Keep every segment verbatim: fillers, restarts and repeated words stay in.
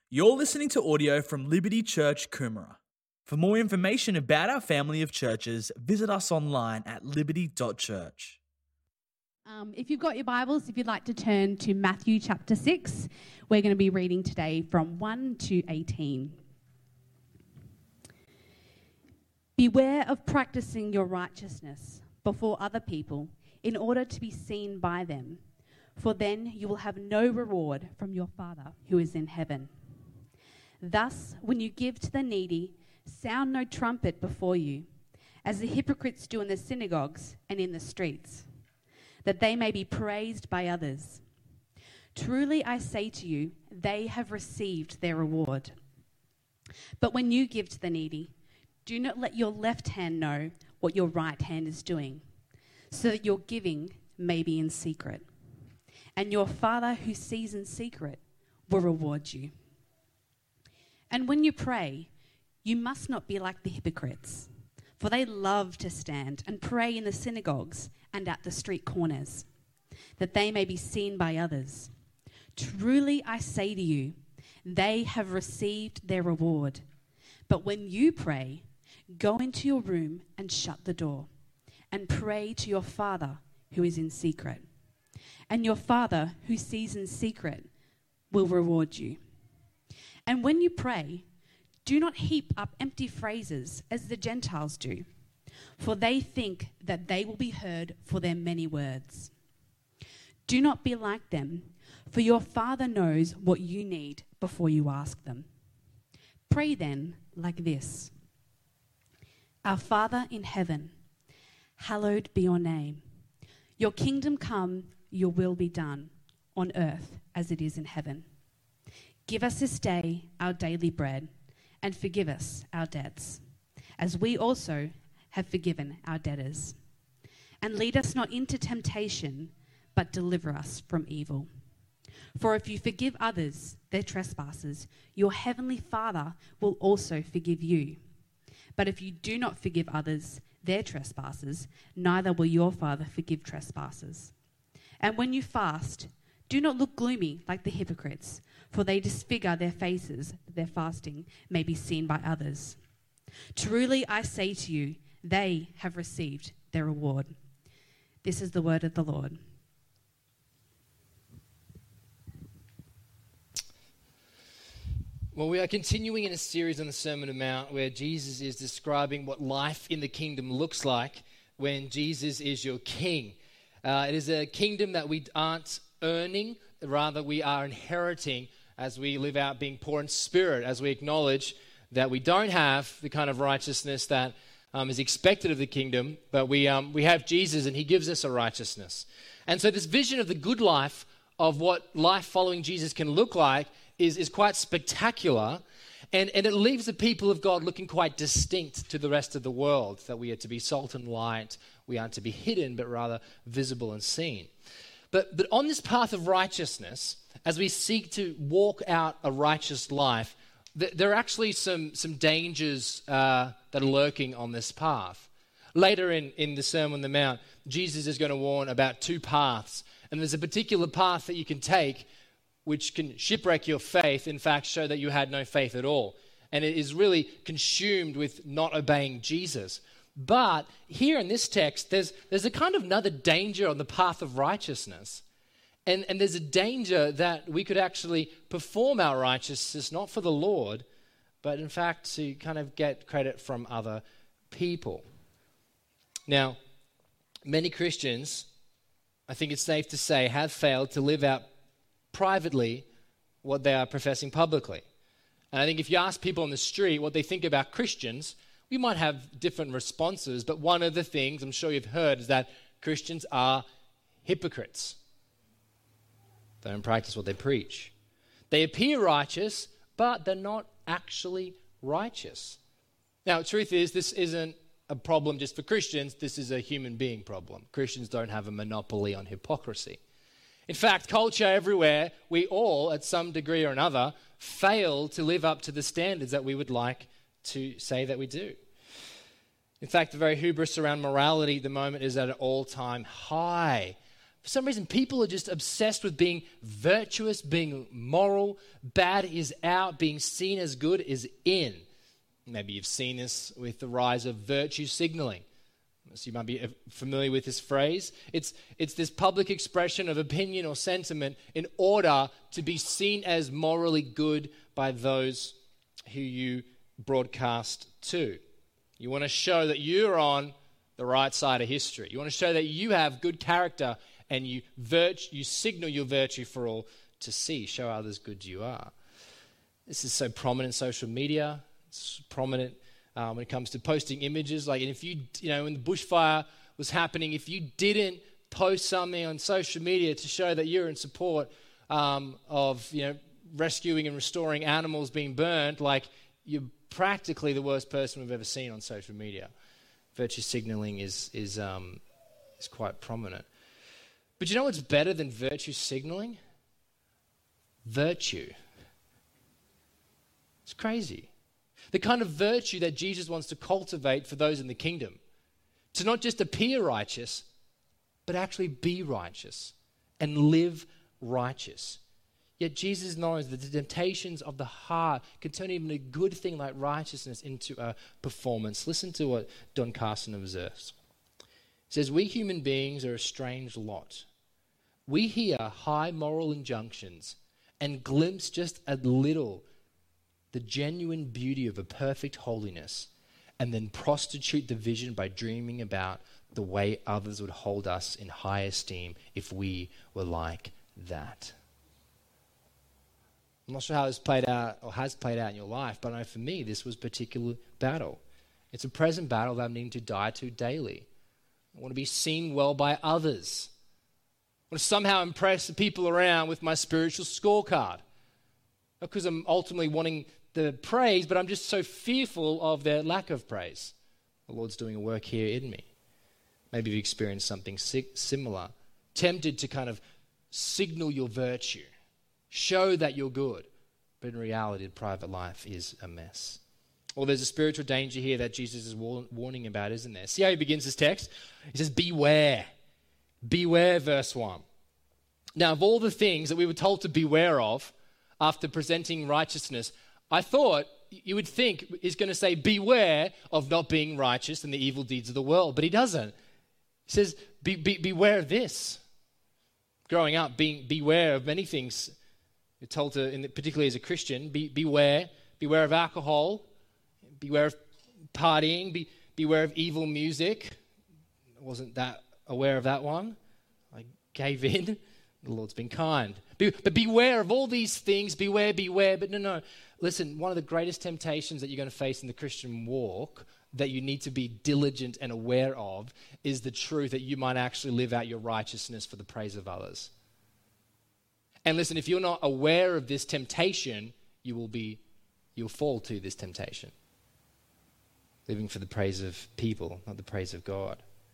You're listening to audio from Liberty Church, Coomera. For more information about our family of churches, visit us online at liberty dot church. Um, if you've got your Bibles, if you'd like to turn to Matthew chapter six, we're going to be reading today from one to eighteen. Beware of practicing your righteousness before other people in order to be seen by them, for then you will have no reward from your Father who is in heaven. Thus, when you give to the needy, sound no trumpet before you, as the hypocrites do in the synagogues and in the streets, that they may be praised by others. Truly I say to you, they have received their reward. But when you give to the needy, do not let your left hand know what your right hand is doing, so that your giving may be in secret. And your Father who sees in secret will reward you. And when you pray, you must not be like the hypocrites, for they love to stand and pray in the synagogues and at the street corners, that they may be seen by others. Truly I say to you, they have received their reward. But when you pray, go into your room and shut the door, and pray to your Father who is in secret. And your Father who sees in secret will reward you. And when you pray, do not heap up empty phrases as the Gentiles do, for they think that they will be heard for their many words. Do not be like them, for your Father knows what you need before you ask them. Pray then like this: Our Father in heaven, hallowed be your name. Your kingdom come, your will be done, on earth as it is in heaven. Give us this day our daily bread, and forgive us our debts, as we also have forgiven our debtors. And lead us not into temptation, but deliver us from evil. For if you forgive others their trespasses, your heavenly Father will also forgive you. But if you do not forgive others their trespasses, neither will your Father forgive trespasses. And when you fast, do not look gloomy like the hypocrites, for they disfigure their faces that their fasting may be seen by others. Truly I say to you, they have received their reward. This is the word of the Lord. Well, we are continuing in a series on the Sermon on the Mount where Jesus is describing what life in the kingdom looks like when Jesus is your king. Uh, it is a kingdom that we aren't earning, rather we are inheriting as we live out being poor in spirit, as we acknowledge that we don't have the kind of righteousness that um, is expected of the kingdom, but we um, we have Jesus and he gives us a righteousness. And so this vision of the good life, of what life following Jesus can look like, is, is quite spectacular, and, and it leaves the people of God looking quite distinct to the rest of the world, that we are to be salt and light, we aren't to be hidden, but rather visible and seen. But, but on this path of righteousness, as we seek to walk out a righteous life, th- there are actually some, some dangers uh, that are lurking on this path. Later in, in the Sermon on the Mount, Jesus is going to warn about two paths. And there's a particular path that you can take which can shipwreck your faith, in fact, show that you had no faith at all. And it is really consumed with not obeying Jesus. But here in this text, there's there's a kind of another danger on the path of righteousness. And, and there's a danger that we could actually perform our righteousness not for the Lord, but in fact to kind of get credit from other people. Now, many Christians, I think it's safe to say, have failed to live out privately what they are professing publicly. And I think if you ask people on the street what they think about Christians, we might have different responses, but one of the things I'm sure you've heard is that Christians are hypocrites. They don't practice what they preach. They appear righteous, but they're not actually righteous. Now, the truth is, this isn't a problem just for Christians. This is a human being problem. Christians don't have a monopoly on hypocrisy. In fact, culture everywhere, we all, at some degree or another, fail to live up to the standards that we would like to say that we do. In fact, the very hubris around morality at the moment is at an all-time high. For some reason, people are just obsessed with being virtuous, being moral. Bad is out. Being seen as good is in. Maybe you've seen this with the rise of virtue signaling. So you might be familiar with this phrase. It's, it's this public expression of opinion or sentiment in order to be seen as morally good by those who you broadcast to. You want to show that you're on the right side of history. You want to show that you have good character, and you virtue, you signal your virtue for all to see, show others good you are. This is so prominent in social media. It's prominent um, when it comes to posting images. Like, and if you, you know, when the bushfire was happening, if you didn't post something on social media to show that you're in support um, of, you know, rescuing and restoring animals being burned, like, you're practically the worst person we've ever seen on social media. Virtue signaling is is um, is quite prominent. But you know what's better than virtue signaling? Virtue. It's crazy. The kind of virtue that Jesus wants to cultivate for those in the kingdom. To not just appear righteous, but actually be righteous and live righteous. Yet Jesus knows that the temptations of the heart can turn even a good thing like righteousness into a performance. Listen to what Don Carson observes. He says, "We human beings are a strange lot. We hear high moral injunctions and glimpse just a little the genuine beauty of a perfect holiness, and then prostitute the vision by dreaming about the way others would hold us in high esteem if we were like that." I'm not sure how this played out or has played out in your life, but I know for me this was a particular battle. It's a present battle that I'm needing to die to daily. I want to be seen well by others. I want to somehow impress the people around with my spiritual scorecard. Not because I'm ultimately wanting the praise, but I'm just so fearful of their lack of praise. The Lord's doing a work here in me. Maybe you've experienced something similar. Tempted to kind of signal your virtue. Show that you're good. But in reality, the private life is a mess. Well, there's a spiritual danger here that Jesus is war- warning about, isn't there? See how he begins his text? He says, beware. Beware, verse one. Now, of all the things that we were told to beware of after presenting righteousness, I thought you would think he's going to say, beware of not being righteous and the evil deeds of the world. But he doesn't. He says, be, be, beware of this. Growing up, being beware of many things. You're told to, in the, particularly as a Christian, be, beware. Beware of alcohol. Beware of partying. Be, beware of evil music. I wasn't that aware of that one. I gave in. The Lord's been kind. Be, but beware of all these things. Beware, beware. But no, no. Listen, one of the greatest temptations that you're going to face in the Christian walk that you need to be diligent and aware of is the truth that you might actually live out your righteousness for the praise of others. And listen, if you're not aware of this temptation, you will be, you'll fall to this temptation. Living for the praise of people, not the praise of God.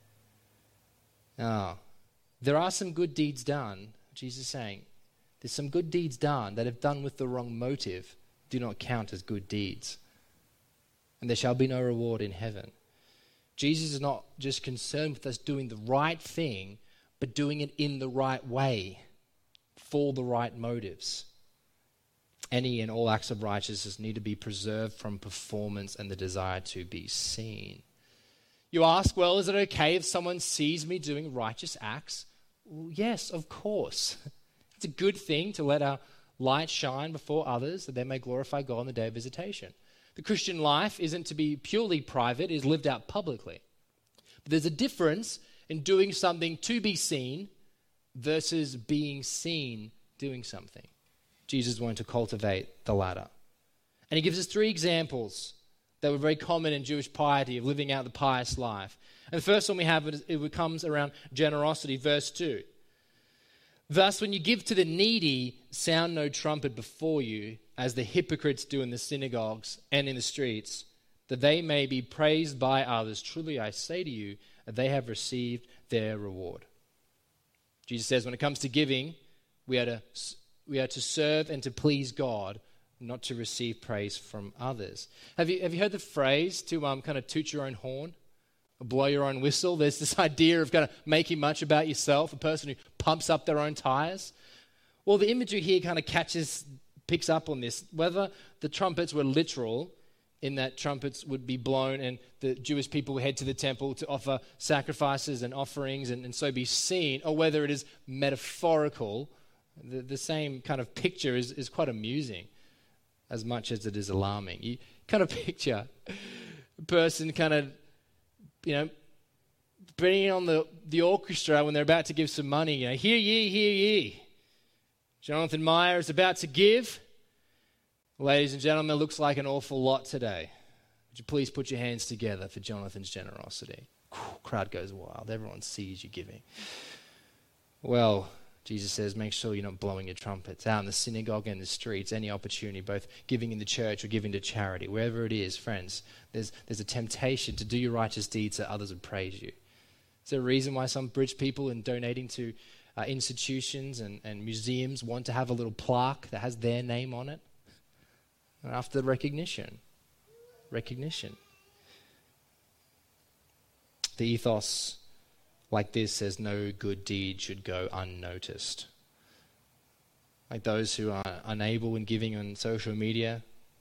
Now, there are some good deeds done, Jesus is saying. There's some good deeds done that if done with the wrong motive, do not count as good deeds. And there shall be no reward in heaven. Jesus is not just concerned with us doing the right thing, but doing it in the right way, for the right motives. Any and all acts of righteousness need to be preserved from performance and the desire to be seen. You ask, well, is it okay if someone sees me doing righteous acts? Well, yes, of course. It's a good thing to let our light shine before others that they may glorify God on the day of visitation. The Christian life isn't to be purely private, it is lived out publicly. But there's a difference in doing something to be seen versus being seen doing something. Jesus wanted to cultivate the latter. And he gives us three examples that were very common in Jewish piety of living out the pious life. And the first one we have, it comes around generosity, verse two. Thus, when you give to the needy, sound no trumpet before you, as the hypocrites do in the synagogues and in the streets, that they may be praised by others. Truly, I say to you, that they have received their reward. Jesus says when it comes to giving, we are to, we are to serve and to please God, not to receive praise from others. Have you, have you heard the phrase to um, kind of toot your own horn? blow your own whistle. There's this idea of kind of making much about yourself, a person who pumps up their own tires. Well, the imagery here kind of catches, picks up on this. Whether the trumpets were literal, in that trumpets would be blown and the Jewish people would head to the temple to offer sacrifices and offerings and, and so be seen, or whether it is metaphorical, the, the same kind of picture is, is quite amusing as much as it is alarming. You kind of picture a person kind of, you know, bringing on the, the orchestra when they're about to give some money. You know, hear ye, hear ye. Jonathan Meyer is about to give. Ladies and gentlemen, it looks like an awful lot today. Would you please put your hands together for Jonathan's generosity? Crowd goes wild. Everyone sees you giving. Well, Jesus says, make sure you're not blowing your trumpets out in the synagogue and the streets, any opportunity, both giving in the church or giving to charity, wherever it is, friends, there's, there's a temptation to do your righteous deeds that others would praise you. Is there a reason why some Bridge people in donating to uh, institutions and, and museums want to have a little plaque that has their name on it? After recognition. Recognition. The ethos like this says no good deed should go unnoticed. Like those who are unable in giving on social media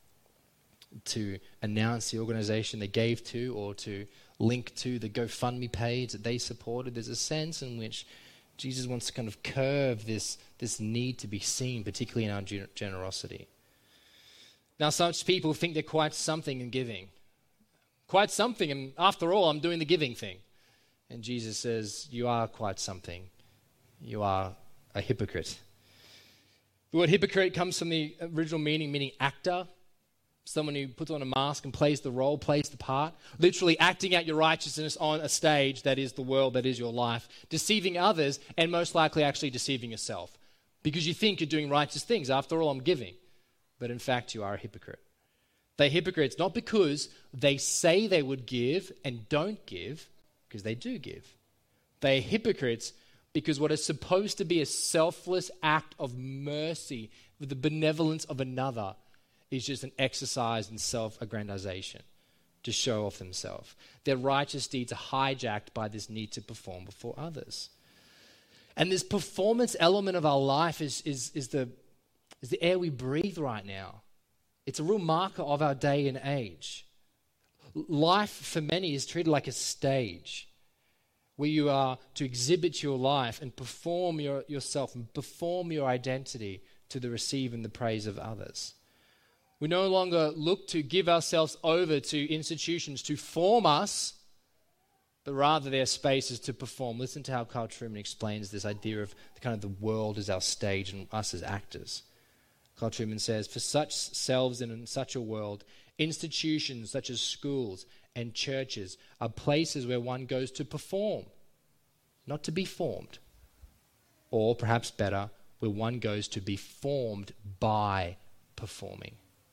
to announce the organization they gave to or to link to the GoFundMe page that they supported, there's a sense in which Jesus wants to kind of curve this, this need to be seen, particularly in our generosity. Now, such people think they're quite something in giving. Quite something, and after all, I'm doing the giving thing. And Jesus says, you are quite something. You are a hypocrite. The word hypocrite comes from the original meaning, meaning actor. Someone who puts on a mask and plays the role, plays the part. Literally acting out your righteousness on a stage that is the world, that is your life. Deceiving others, and most likely actually deceiving yourself. Because you think you're doing righteous things. After all, I'm giving. But in fact, you are a hypocrite. They're hypocrites not because they say they would give and don't give, because they do give. They're hypocrites because what is supposed to be a selfless act of mercy with the benevolence of another is just an exercise in self-aggrandization to show off themselves. Their righteous deeds are hijacked by this need to perform before others. And this performance element of our life is, is, is the is the air we breathe right now. It's a real marker of our day and age. Life for many is treated like a stage where you are to exhibit your life and perform your, yourself and perform your identity to the receive and the praise of others. We no longer look to give ourselves over to institutions to form us, but rather their spaces to perform. Listen to how Carl Trueman explains this idea of the kind of the world as our stage and us as actors. Carl Trueman says, for such selves and in such a world, institutions such as schools and churches are places where one goes to perform, not to be formed. Or perhaps better, where one goes to be formed by performing.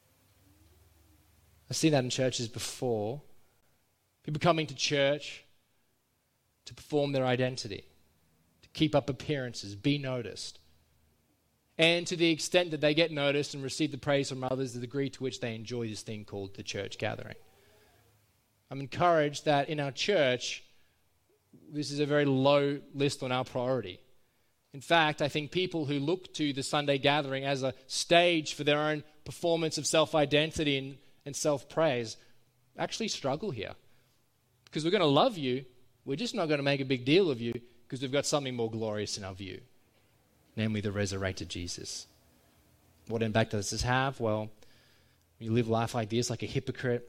I've seen that in churches before. People coming to church to perform their identity, to keep up appearances, be noticed. And to the extent that they get noticed and receive the praise from others, the degree to which they enjoy this thing called the church gathering. I'm encouraged that in our church, this is a very low list on our priority. In fact, I think people who look to the Sunday gathering as a stage for their own performance of self-identity and, and self-praise actually struggle here. Because we're going to love you, we're just not going to make a big deal of you because we've got something more glorious in our view. Namely, the resurrected Jesus. What impact does this have? Well, when you live life like this, like a hypocrite,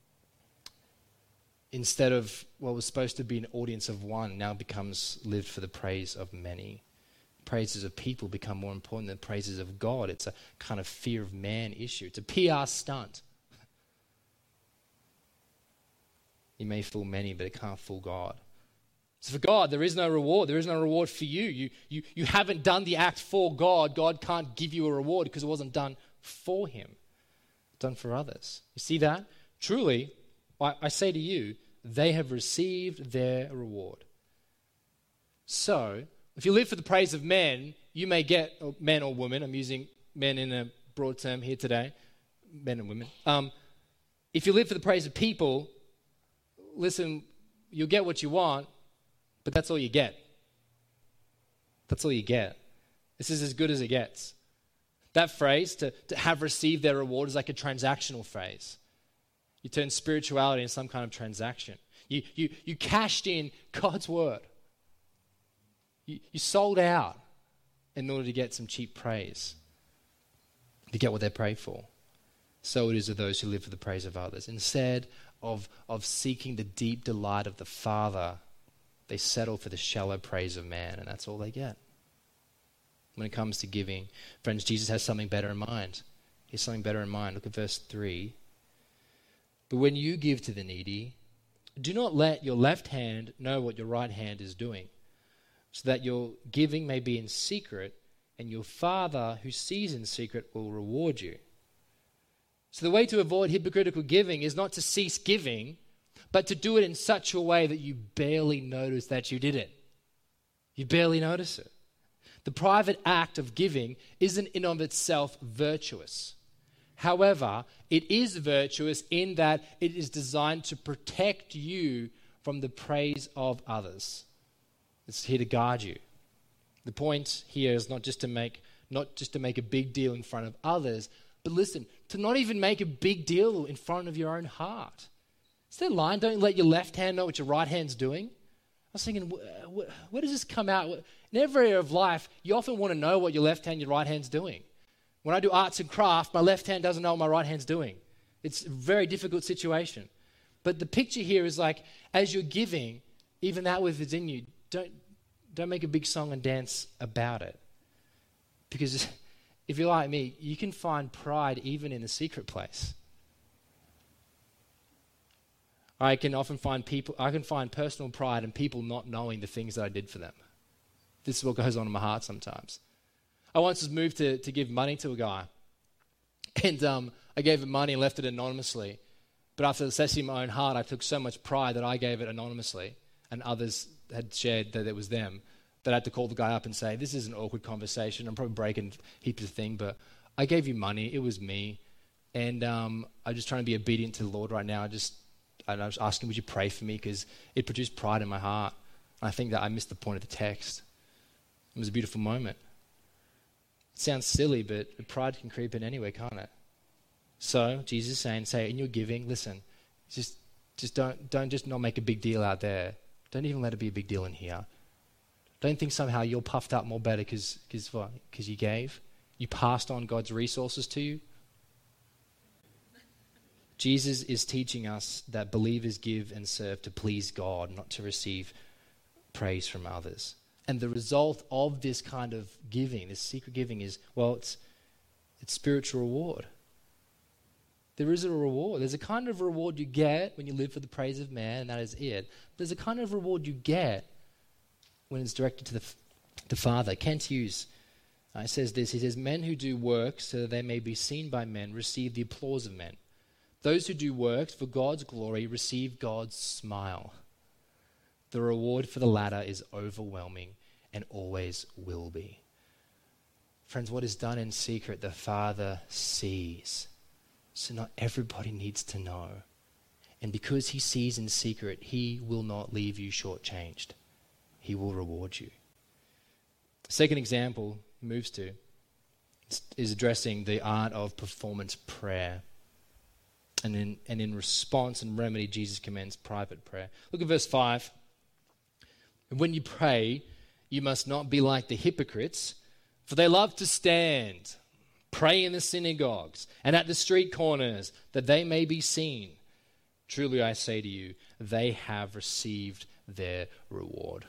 instead of what was supposed to be an audience of one, now becomes lived for the praise of many. Praises of people become more important than praises of God. It's a kind of fear of man issue. It's a P R stunt. You may fool many, but it can't fool God. So for God, there is no reward. There is no reward for you. You, you. you haven't done the act for God. God can't give you a reward because it wasn't done for him. It's done for others. You see that? Truly, I, I say to you, they have received their reward. So, if you live for the praise of men, you may get, or men or women, I'm using men in a broad term here today, men and women. Um, if you live for the praise of people, listen, you'll get what you want, but that's all you get. That's all you get. This is as good as it gets. That phrase, to, to have received their reward, is like a transactional phrase. You turn spirituality into some kind of transaction. You, you, you cashed in God's word. You, you sold out in order to get some cheap praise, to get what they pray for. So it is with those who live for the praise of others. Instead of, of seeking the deep delight of the Father, they settle for the shallow praise of man, and that's all they get. When it comes to giving, friends, Jesus has something better in mind. He has something better in mind. Look at verse three. But when you give to the needy, do not let your left hand know what your right hand is doing, so that your giving may be in secret, and your Father who sees in secret will reward you. So the way to avoid hypocritical giving is not to cease giving, but to do it in such a way that you barely notice that you did it. You barely notice it. The private act of giving isn't in of itself virtuous. However, it is virtuous in that it is designed to protect you from the praise of others. It's here to guard you. The point here is not just to make not just to make a big deal in front of others, but listen, to not even make a big deal in front of your own heart. Is there a line? Don't let your left hand know what your right hand's doing. I was thinking, where does this come out? In every area of life, you often want to know what your left hand and your right hand's doing. When I do arts and craft, my left hand doesn't know what my right hand's doing. It's a very difficult situation. But the picture here is like, as you're giving, even that within you, don't, don't make a big song and dance about it. Because if you're like me, you can find pride even in the secret place. I can often find people, I can find personal pride in people not knowing the things that I did for them. This is what goes on in my heart sometimes. I once was moved to, to give money to a guy. And um, I gave him money and left it anonymously. But after assessing my own heart, I took so much pride that I gave it anonymously. And others had shared that it was them. That I had to call the guy up and say, this is an awkward conversation. I'm probably breaking heaps of things, but I gave you money. It was me. And um, I'm just trying to be obedient to the Lord right now. I just, and I was asking, would you pray for me? Because it produced pride in my heart. And I think that I missed the point of the text. It was a beautiful moment. It sounds silly, but pride can creep in anyway, can't it? So Jesus is saying, say in your giving, listen, just just don't don't just not make a big deal out there. Don't even let it be a big deal in here. Don't think somehow you're puffed up more better because because what? Because you gave, you passed on God's resources to you. Jesus is teaching us that believers give and serve to please God, not to receive praise from others. And the result of this kind of giving, this secret giving is, well, it's it's spiritual reward. There is a reward. There's a kind of reward you get when you live for the praise of man, and that is it. There's a kind of reward you get when it's directed to the, the Father. Kent Hughes uh, says this. He says, men who do works so that they may be seen by men receive the applause of men. Those who do works for God's glory receive God's smile. The reward for the latter is overwhelming and always will be. Friends, what is done in secret, the Father sees. So not everybody needs to know. And because he sees in secret, he will not leave you shortchanged. He will reward you. The second example he moves to is addressing the art of performance prayer. And in, and in response and remedy, Jesus commends private prayer. Look at verse five. When you pray, you must not be like the hypocrites, for they love to stand, pray in the synagogues and at the street corners, that they may be seen. Truly I say to you, they have received their reward.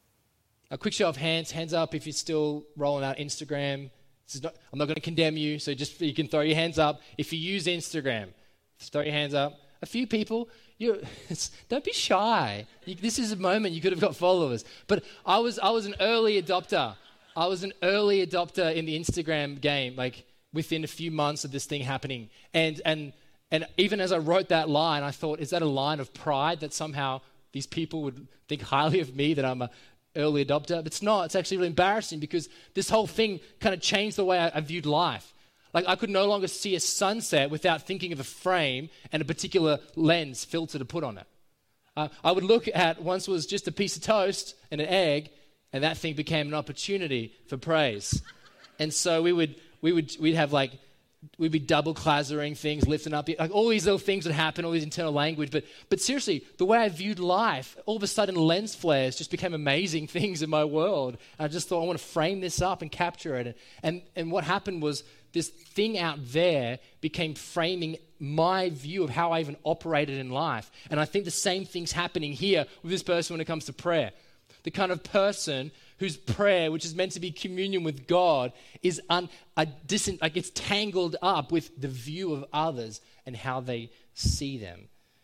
A quick show of hands, hands up if you're still rolling out Instagram. This is not, I'm not going to condemn you, so just you can throw your hands up. If you use Instagram, just throw your hands up. A few people, you don't be shy. You, this is a moment you could have got followers. But I was I was an early adopter. I was an early adopter in the Instagram game, like within a few months of this thing happening. And and and even as I wrote that line, I thought, is that a line of pride that somehow these people would think highly of me, that I'm a early adopter? But it's not. It's actually really embarrassing because this whole thing kind of changed the way I, I viewed life. Like I could no longer see a sunset without thinking of a frame and a particular lens filter to put on it. Uh, I would look at once was just a piece of toast and an egg, and that thing became an opportunity for praise. And so we would, we would, we'd have like, we'd be double clazzering things, lifting up, like all these little things would happen, all these internal language. But, but seriously, the way I viewed life, all of a sudden lens flares just became amazing things in my world. I just thought, I want to frame this up and capture it. And, and what happened was this thing out there became framing my view of how I even operated in life. And I think the same thing's happening here with this person when it comes to prayer. The kind of person whose prayer, which is meant to be communion with God, is un, a distant, like it's tangled up with the view of others and how they see them.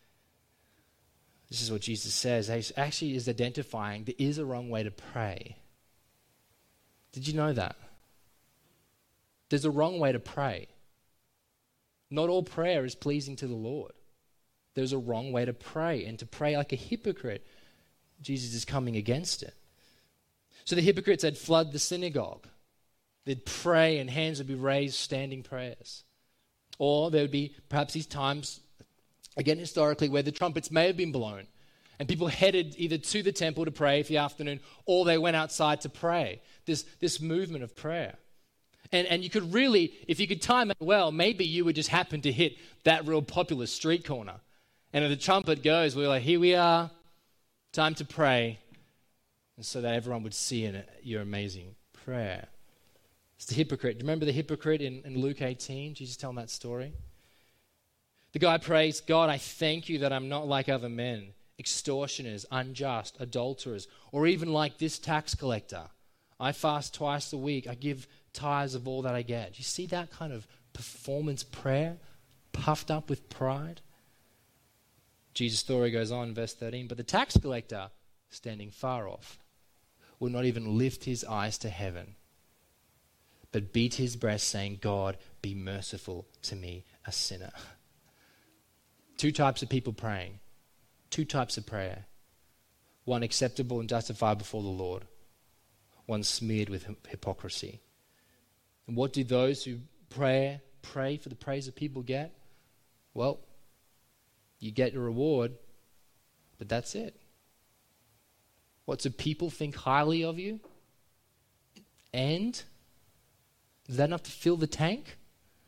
This is what Jesus says. He actually is identifying there is a wrong way to pray. Did you know that? There's a wrong way to pray. Not all prayer is pleasing to the Lord. There's a wrong way to pray, and to pray like a hypocrite, Jesus is coming against it. So the hypocrites had flood the synagogue. They'd pray and hands would be raised, standing prayers. Or there would be perhaps these times, again historically, where the trumpets may have been blown and people headed either to the temple to pray for the afternoon or they went outside to pray. This, this movement of prayer. And, and you could really, if you could time it well, maybe you would just happen to hit that real popular street corner. And if the trumpet goes, we're like, here we are, time to pray. And so that everyone would see in it your amazing prayer. It's the hypocrite. Do you remember the hypocrite in, in Luke eighteen? Jesus telling that story? The guy prays, God, I thank you that I'm not like other men, extortioners, unjust, adulterers, or even like this tax collector. I fast twice a week. I give tithes of all that I get. Do you see that kind of performance prayer, puffed up with pride? Jesus' story goes on, verse thirteen. But the tax collector, standing far off, would not even lift his eyes to heaven, but beat his breast, saying, God, be merciful to me, a sinner. Two types of people praying. Two types of prayer. One acceptable and justified before the Lord. One smeared with hypocrisy. And what do those who pray, pray for the praise of people get? Well, you get your reward, but that's it. What, do people think highly of you? And is that enough to fill the tank?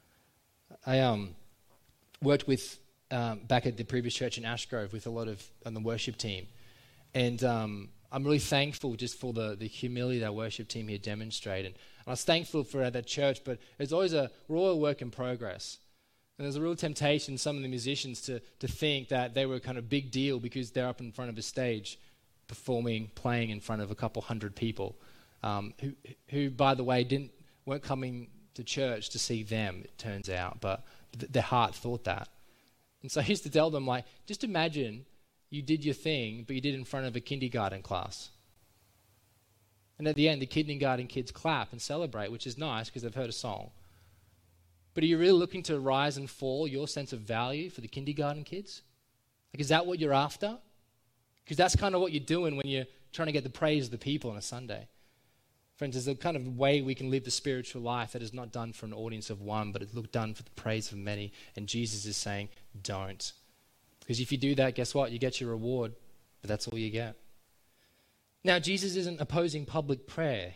I um, worked with, um, back at the previous church in Ashgrove with a lot of, on the worship team. And um, I'm really thankful just for the, the humility that our worship team here demonstrated. And I was thankful for that church, but it's always a, we're all a work in progress. And there's a real temptation, some of the musicians, to, to think that they were a kind of big deal because they're up in front of a stage performing, playing in front of a couple hundred people, um, who, who, by the way, didn't weren't coming to church to see them, it turns out, but th- their heart thought that. And so I used to tell them, like, just imagine you did your thing, but you did it in front of a kindergarten class. And at the end, the kindergarten kids clap and celebrate, which is nice because they've heard a song. But are you really looking to rise and fall your sense of value for the kindergarten kids? Like, is that what you're after? Because that's kind of what you're doing when you're trying to get the praise of the people on a Sunday. Friends, there's a kind of way we can live the spiritual life that is not done for an audience of one, but it's done for the praise of many. And Jesus is saying, don't. Because if you do that, guess what? You get your reward, but that's all you get. Now, Jesus isn't opposing public prayer.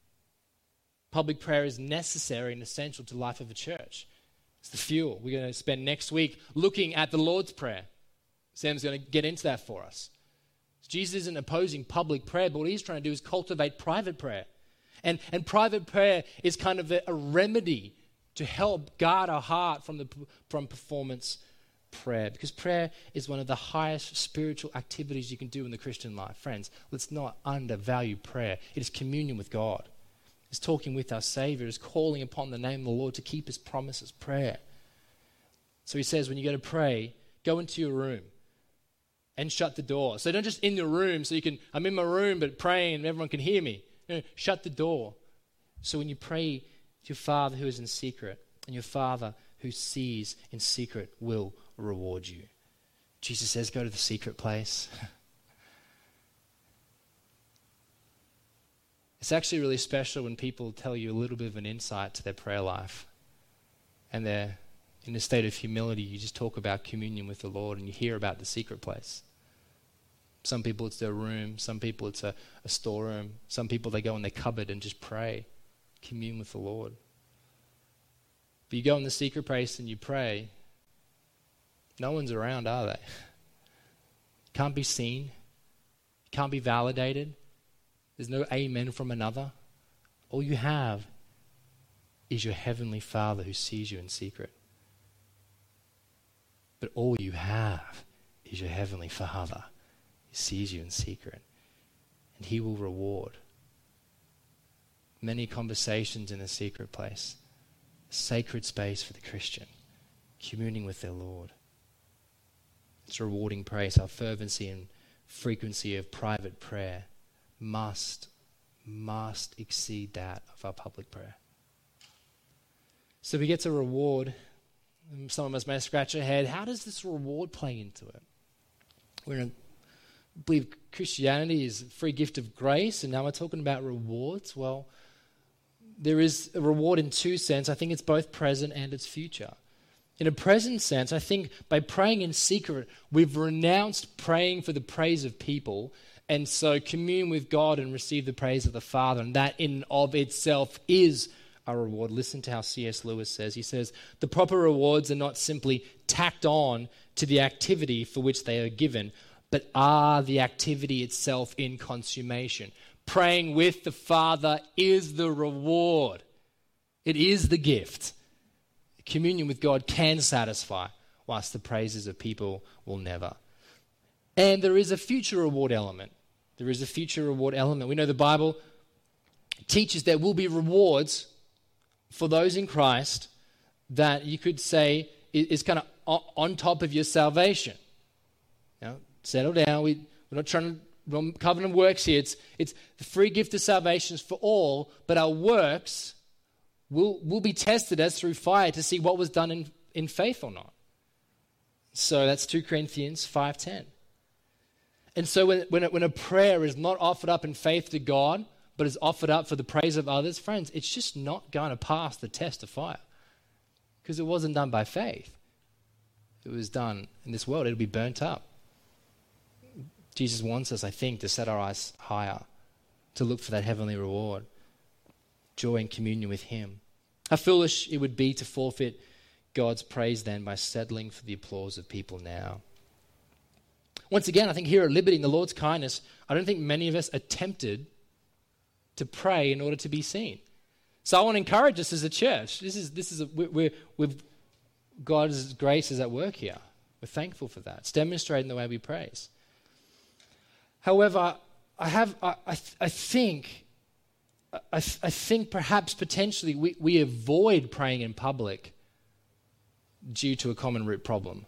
Public prayer is necessary and essential to the life of a church. It's the fuel. We're going to spend next week looking at the Lord's Prayer. Sam's going to get into that for us. Jesus isn't opposing public prayer, but what he's trying to do is cultivate private prayer. And, and private prayer is kind of a, a remedy to help guard our heart from, the, from performance prayer. Because prayer is one of the highest spiritual activities you can do in the Christian life. Friends, let's not undervalue prayer. It is communion with God. It's talking with our Savior. It's calling upon the name of the Lord to keep his promises, prayer. So he says, when you go to pray, go into your room and shut the door. So don't just in your room so you can, I'm in my room but praying and everyone can hear me. No, shut the door. So when you pray to your Father who is in secret, and your Father who sees in secret will reward you. Jesus says, go to the secret place. It's actually really special when people tell you a little bit of an insight to their prayer life. And they're in a state of humility. You just talk about communion with the Lord and you hear about the secret place. Some people it's their room. Some people it's a, a storeroom. Some people they go in their cupboard and just pray, commune with the Lord. But you go in the secret place and you pray, no one's around, are they? Can't be seen. Can't be validated. There's no amen from another. All you have is your heavenly Father who sees you in secret. But all you have is your heavenly Father who sees you in secret. And he will reward. Many conversations in the secret place. A sacred space for the Christian. Communing with their Lord. It's rewarding praise. Our fervency and frequency of private prayer must, must exceed that of our public prayer. So we get to reward. Some of us may scratch our head. How does this reward play into it? We're in a, I believe Christianity is a free gift of grace, and now we're talking about rewards. Well, there is a reward in two senses. I think it's both present and it's future. In a present sense, I think by praying in secret, we've renounced praying for the praise of people, and so commune with God and receive the praise of the Father, and that in and of itself is a reward. Listen to how C S Lewis says. He says, the proper rewards are not simply tacked on to the activity for which they are given, but are the activity itself in consummation. Praying with the Father is the reward. It is the gift. Communion with God can satisfy, whilst the praises of people will never. And there is a future reward element. There is a future reward element. We know the Bible teaches there will be rewards for those in Christ that you could say is kind of on top of your salvation. Now, settle down. We, we're not trying to, covenant works here. It's, it's the free gift of salvation is for all, but our works will will be tested as through fire to see what was done in, in faith or not. So that's two Corinthians five ten. And so when, when, it, when a prayer is not offered up in faith to God, but is offered up for the praise of others, friends, it's just not going to pass the test of fire. Because it wasn't done by faith. It was done in this world. It'll be burnt up. Jesus wants us, I think, to set our eyes higher, to look for that heavenly reward. Joy and communion with him. How foolish it would be to forfeit God's praise then by settling for the applause of people now. Once again, I think here at Liberty, in the Lord's kindness, I don't think many of us are tempted to pray in order to be seen. So I want to encourage us as a church. This is this is a, we're, we've God's grace is at work here. We're thankful for that. It's demonstrated in the way we praise. However, I have I I, I think. I, th- I think perhaps potentially we, we avoid praying in public due to a common root problem.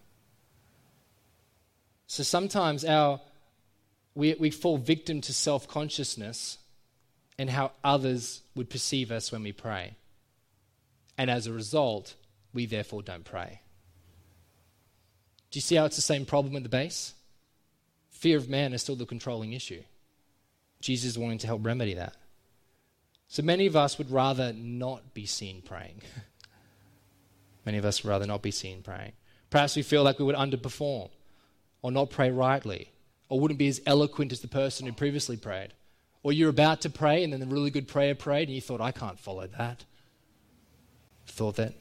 So sometimes our we, we fall victim to self-consciousness and how others would perceive us when we pray. And as a result, we therefore don't pray. Do you see how it's the same problem at the base? Fear of man is still the controlling issue. Jesus is wanting to help remedy that. So many of us would rather not be seen praying. Many of us would rather not be seen praying. Perhaps we feel like we would underperform or not pray rightly or wouldn't be as eloquent as the person who previously prayed. Or you're about to pray and then a really good prayer prayed and you thought, I can't follow that. Thought that.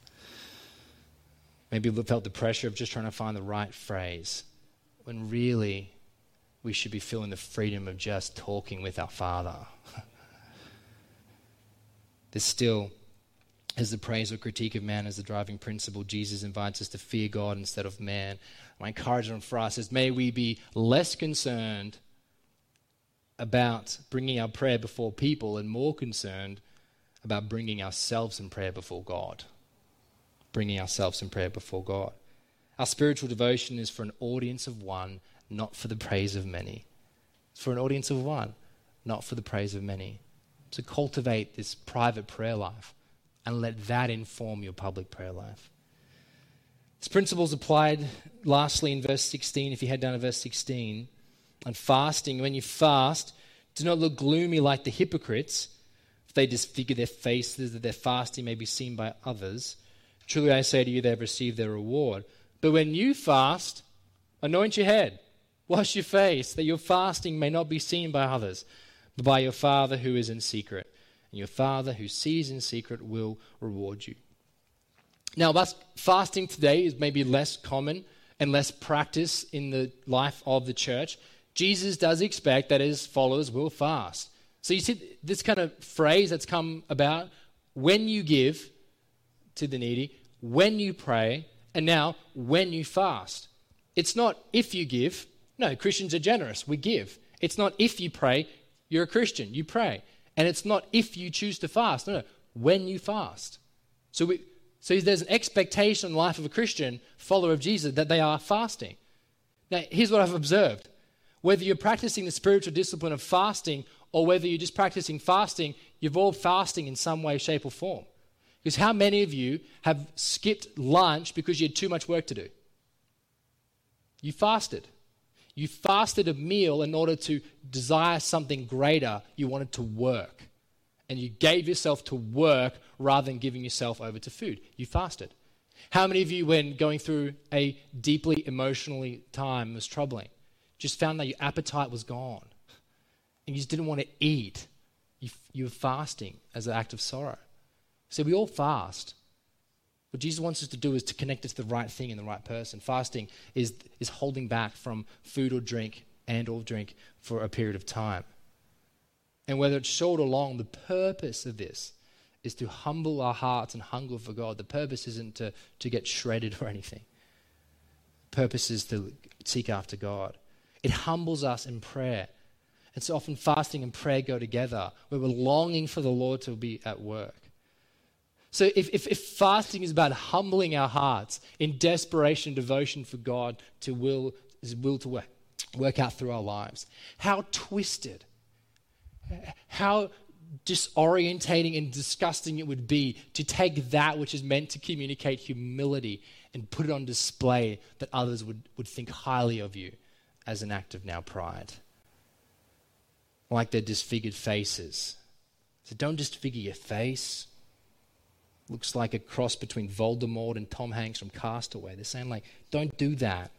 Maybe you felt the pressure of just trying to find the right phrase when really we should be feeling the freedom of just talking with our Father. There's still, as the praise or critique of man as the driving principle, Jesus invites us to fear God instead of man. My encouragement for us is may we be less concerned about bringing our prayer before people and more concerned about bringing ourselves in prayer before God. Bringing ourselves in prayer before God. Our spiritual devotion is for an audience of one, not for the praise of many. It's for an audience of one, not for the praise of many. To cultivate this private prayer life and let that inform your public prayer life. This principle is applied lastly in verse sixteen, if you head down to verse sixteen, on fasting. When you fast, do not look gloomy like the hypocrites, if they disfigure their faces that their fasting may be seen by others. Truly I say to you, they have received their reward. But when you fast, anoint your head. Wash your face, that your fasting may not be seen by others, but by your Father who is in secret. And your Father who sees in secret will reward you. Now, fasting today is maybe less common and less practice in the life of the church. Jesus does expect that his followers will fast. So you see this kind of phrase that's come about: when you give to the needy, when you pray, and now when you fast. It's not if you give. No, Christians are generous. We give. It's not if you pray, you're a Christian. You pray. And it's not if you choose to fast. No, no, when you fast. So we, so there's an expectation in the life of a Christian follower of Jesus that they are fasting. Now, here's what I've observed. Whether you're practicing the spiritual discipline of fasting or whether you're just practicing fasting, you're all fasting in some way, shape, or form. Because how many of you have skipped lunch because you had too much work to do? You fasted. You fasted a meal in order to desire something greater. You wanted to work. And you gave yourself to work rather than giving yourself over to food. You fasted. How many of you, when going through a deeply emotionally time, was troubling, just found that your appetite was gone and you just didn't want to eat? You, you were fasting as an act of sorrow. So we all fast. What Jesus wants us to do is to connect us to the right thing and the right person. Fasting is, is holding back from food or drink and or drink for a period of time. And whether it's short or long, the purpose of this is to humble our hearts and hunger for God. The purpose isn't to, to get shredded or anything. The purpose is to seek after God. It humbles us in prayer. And so often fasting and prayer go together, where we're longing for the Lord to be at work. So if, if, if fasting is about humbling our hearts in desperation and devotion for God to will, his will to work, work out through our lives, how twisted, how disorientating and disgusting it would be to take that which is meant to communicate humility and put it on display that others would, would think highly of you as an act of now pride. Like their disfigured faces. So don't disfigure your face. Looks like a cross between Voldemort and Tom Hanks from Castaway. They're saying, like, don't do that.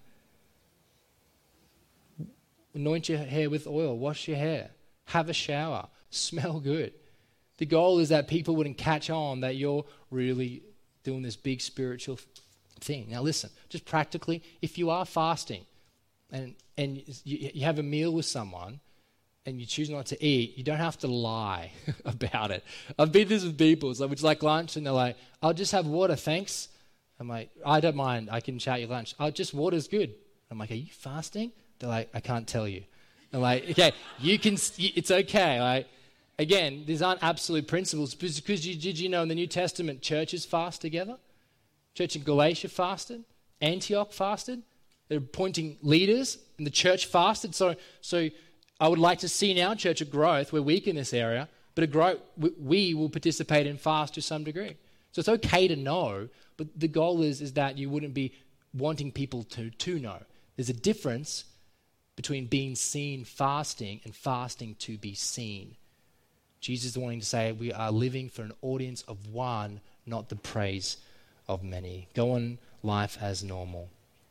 Anoint your hair with oil. Wash your hair. Have a shower. Smell good. The goal is that people wouldn't catch on that you're really doing this big spiritual thing. Now listen, just practically, if you are fasting and, and you, you have a meal with someone, and you choose not to eat, you don't have to lie about it. I've been this with people. It's like, would you like lunch? And they're like, I'll just have water, thanks. I'm like, I don't mind. I can shout your lunch. Oh, just water's good. I'm like, are you fasting? They're like, I can't tell you. I'm like, okay, you can, it's okay. Like, again, these aren't absolute principles. Because you, did you know in the New Testament, churches fast together? Church in Galatia fasted. Antioch fasted. They're appointing leaders, and the church fasted. So, so, I would like to see in our church a growth. We're weak in this area, but a growth, we will participate in fast to some degree. So it's okay to know, but the goal is, is that you wouldn't be wanting people to, to know. There's a difference between being seen fasting and fasting to be seen. Jesus is wanting to say we are living for an audience of one, not the praise of many. Go on life as normal.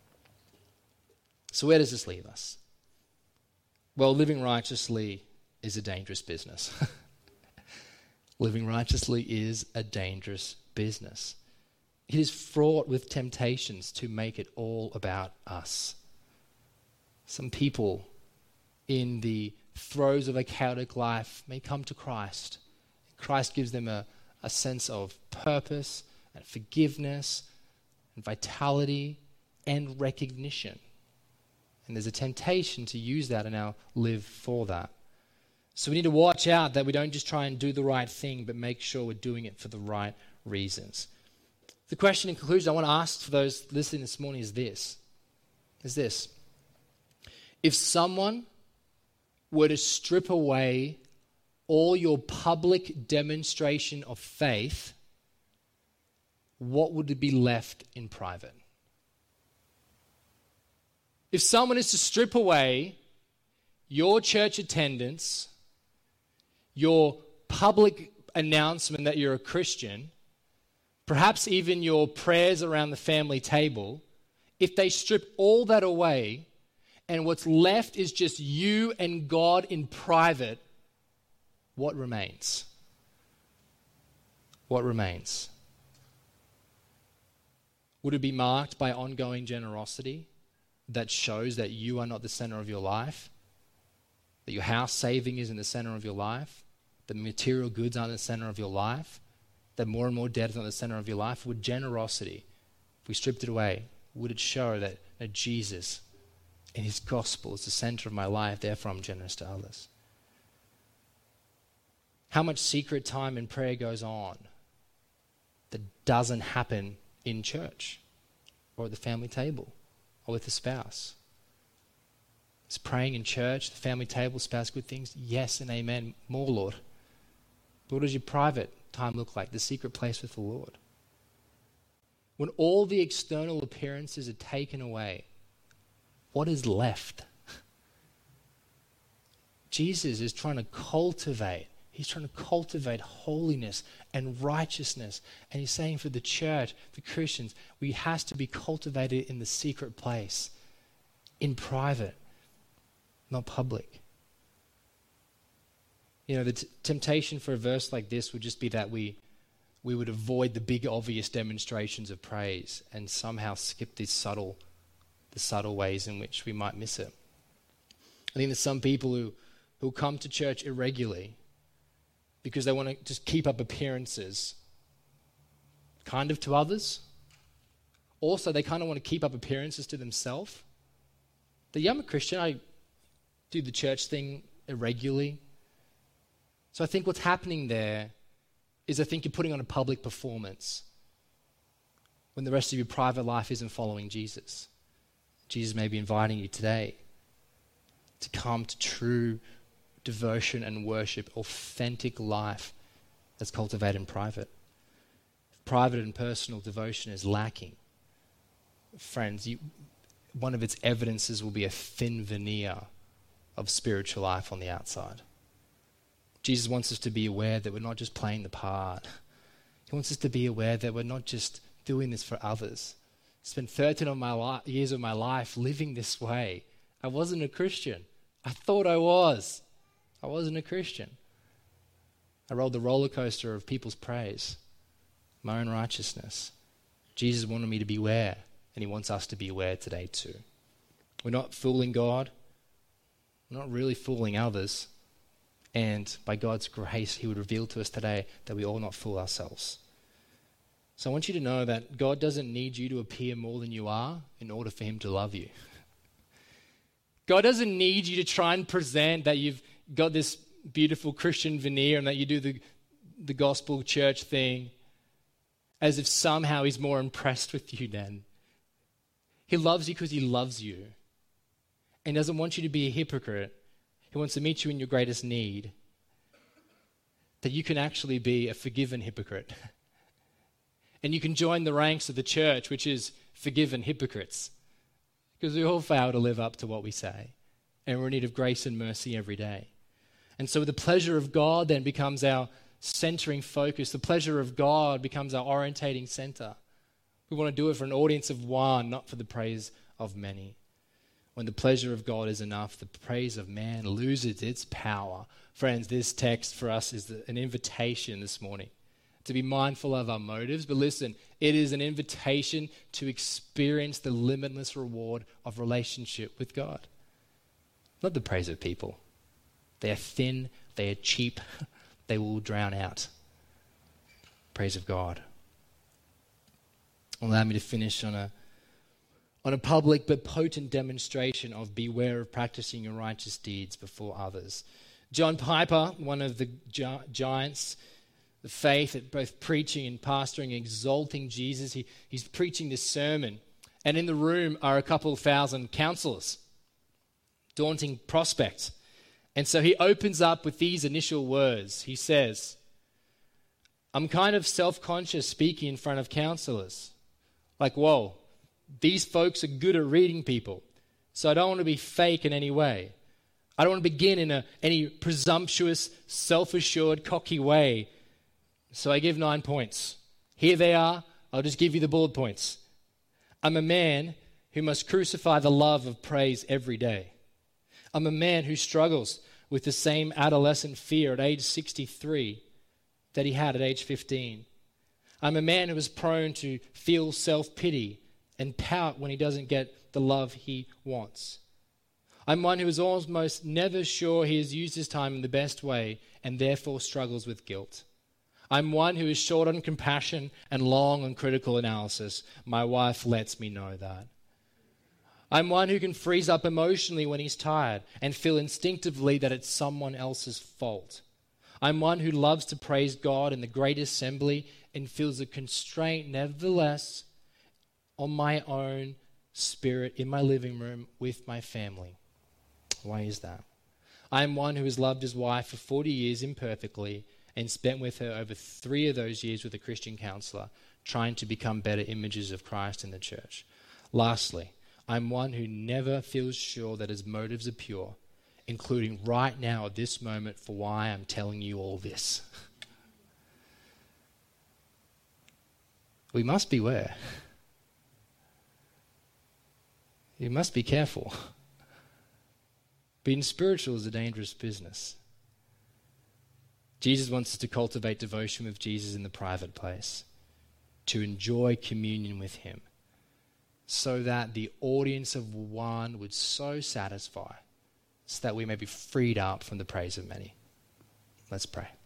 So where does this leave us? Well, living righteously is a dangerous business. Living righteously is a dangerous business. It is fraught with temptations to make it all about us. Some people in the throes of a chaotic life may come to Christ. Christ gives them a, a sense of purpose and forgiveness and vitality and recognition. And there's a temptation to use that and now live for that. So we need to watch out that we don't just try and do the right thing, but make sure we're doing it for the right reasons. The question in conclusion I want to ask for those listening this morning is this. Is this. If someone were to strip away all your public demonstration of faith, what would be left in private? If someone is to strip away your church attendance, your public announcement that you're a Christian, perhaps even your prayers around the family table, if they strip all that away and what's left is just you and God in private, what remains? What remains? Would it be marked by ongoing generosity that shows that you are not the center of your life? That your house saving is in the center of your life? That material goods aren't the center of your life? That more and more debt is not the center of your life? Would generosity, if we stripped it away, would it show that, that Jesus and his gospel is the center of my life, therefore I'm generous to others? How much secret time and prayer goes on that doesn't happen in church or at the family table or with the spouse? Is praying in church, the family table, spouse, good things? Yes and amen. More, Lord. But what does your private time look like? The secret place with the Lord. When all the external appearances are taken away, what is left? Jesus is trying to cultivate He's trying to cultivate holiness and righteousness. And he's saying for the church, for Christians, we have to be cultivated in the secret place, in private, not public. You know, the t- temptation for a verse like this would just be that we we would avoid the big obvious demonstrations of praise and somehow skip these subtle, the subtle ways in which we might miss it. I think there's some people who, who come to church irregularly because they want to just keep up appearances, kind of to others. Also, they kind of want to keep up appearances to themselves. That, yeah, I'm a Christian, I do the church thing irregularly. So I think what's happening there is I think you're putting on a public performance when the rest of your private life isn't following Jesus. Jesus may be inviting you today to come to true devotion and worship, authentic life that's cultivated in private. If private and personal devotion is lacking, friends, you, one of its evidences will be a thin veneer of spiritual life on the outside. Jesus wants us to be aware that we're not just playing the part. He wants us to be aware that we're not just doing this for others. I spent thirteen of my li- years of my life living this way. I wasn't a Christian. I thought I was. I wasn't a Christian. I rode the roller coaster of people's praise, my own righteousness. Jesus wanted me to beware, and he wants us to be aware today too. We're not fooling God. We're not really fooling others. And by God's grace, he would reveal to us today that we ought not fool ourselves. So I want you to know that God doesn't need you to appear more than you are in order for him to love you. God doesn't need you to try and present that you've got this beautiful Christian veneer and that you do the, the gospel church thing as if somehow he's more impressed with you then. He loves you because he loves you and doesn't want you to be a hypocrite. He wants to meet you in your greatest need, that you can actually be a forgiven hypocrite. And you can join the ranks of the church, which is forgiven hypocrites, because we all fail to live up to what we say, and we're in need of grace and mercy every day. And so the pleasure of God then becomes our centering focus. The pleasure of God becomes our orientating center. We want to do it for an audience of one, not for the praise of many. When the pleasure of God is enough, the praise of man loses its power. Friends, this text for us is an invitation this morning to be mindful of our motives. But listen, it is an invitation to experience the limitless reward of relationship with God. Not the praise of people. They are thin, they are cheap, they will drown out. Praise of God. Allow me to finish on a on a public but potent demonstration of beware of practicing your righteous deeds before others. John Piper, one of the gi- giants, the faith at both preaching and pastoring, exalting Jesus, he, he's preaching this sermon. And in the room are a couple thousand counselors. Daunting prospect. And so he opens up with these initial words. He says, I'm kind of self-conscious speaking in front of counselors. Like, whoa. These folks are good at reading people, so I don't want to be fake in any way. I don't want to begin in a, any presumptuous, self-assured, cocky way. So I give nine points. Here they are. I'll just give you the bullet points. I'm a man who must crucify the love of praise every day. I'm a man who struggles with the same adolescent fear at age sixty-three that he had at age fifteen. I'm a man who is prone to feel self-pity and pout when he doesn't get the love he wants. I'm one who is almost never sure he has used his time in the best way and therefore struggles with guilt. I'm one who is short on compassion and long on critical analysis. My wife lets me know that. I'm one who can freeze up emotionally when he's tired and feel instinctively that it's someone else's fault. I'm one who loves to praise God in the great assembly and feels a constraint, nevertheless, on my own spirit in my living room with my family. Why is that? I'm one who has loved his wife for forty years imperfectly and spent with her over three of those years with a Christian counselor, trying to become better images of Christ in the church. Lastly, I'm one who never feels sure that his motives are pure, including right now at this moment for why I'm telling you all this. We must beware. You must be careful. Being spiritual is a dangerous business. Jesus wants us to cultivate devotion with Jesus in the private place, to enjoy communion with him, so that the audience of one would so satisfy, so that we may be freed up from the praise of many. Let's pray.